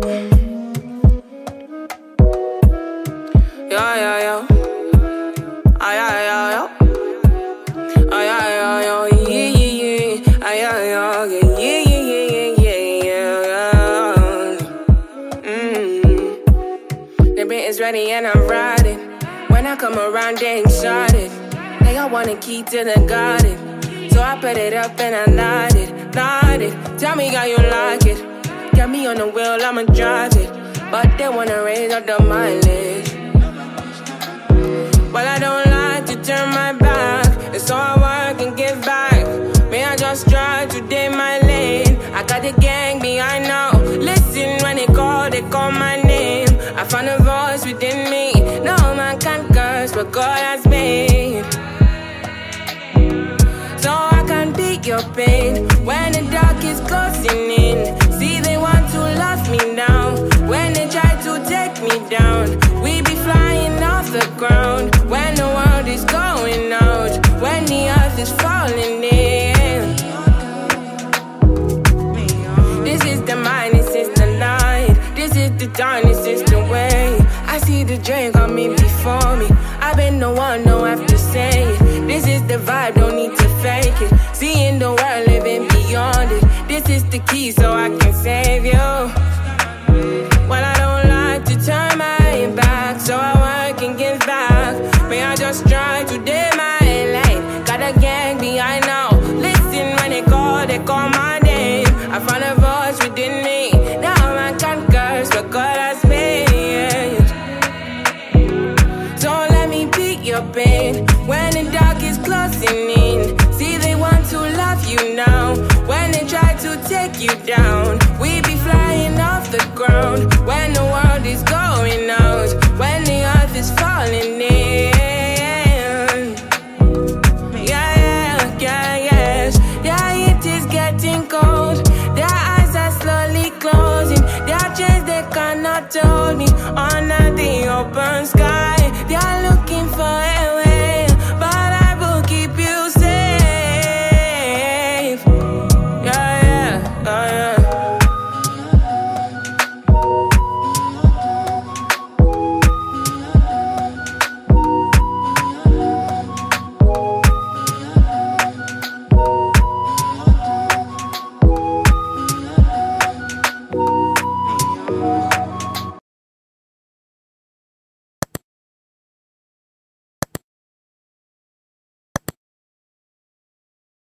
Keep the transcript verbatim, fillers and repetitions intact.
Yeah, yeah, yeah. Ay, ay, ay, ay. Ay, ay, ay, ay, yeah, yeah, yeah. Ay, ay, ay, yeah, yeah, yeah, yeah, yeah, yeah. Mm. The beat is ready and I'm riding. When I come around, they ain't started. They all want a key to the garden. So I put it up and I light it, light it. Tell me how you like it. Get me on the wheel, I'ma drive it. But they wanna raise up the mileage. Well, I don't like to turn my back, and so I work and give back. May I just try to day my lane. I got the gang behind now. Listen when they call, they call my name. I found a voice within me. No man can curse what God has made. So I can beat your pain when the dark is closing in. See, they want to lock me down. When they try to take me down, we be flying off the ground. When the world is going out, when the earth is falling in. This is the mind, this is the light. This is the dawn, this is the way. I see the dream coming before me. I've been the one, no have to say it. This is the vibe, don't need to fake it. Seeing the world, living beyond it. This is the key so I can save you. Well, I don't like to turn my back, so I work and give back. May I just try to day my life. Got a gang behind now. Listen when they call, they call my name. I found a voice within me. Now I can curse what God has made. So let me beat your pain when the dark is closing in. See, they want to love you now. When they try to take you down, we be flying off the ground. When the